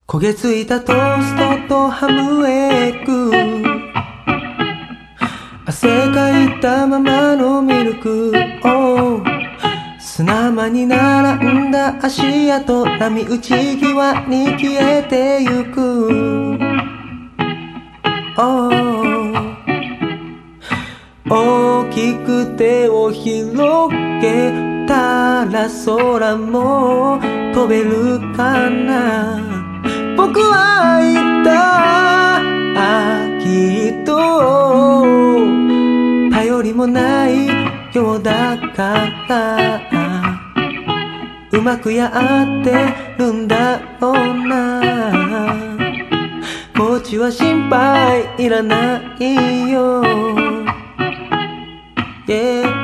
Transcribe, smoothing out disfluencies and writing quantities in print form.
焦げついたトーストとハムエッグ、汗かいたままのミルクを砂浜に並んだ足跡、波打ち際に消えてゆく、大きく手を広げたら空も飛べるかな。僕は言った、きっと頼りもないようだからうまくやってるんだろうな。こっちは心配いらないよ、yeah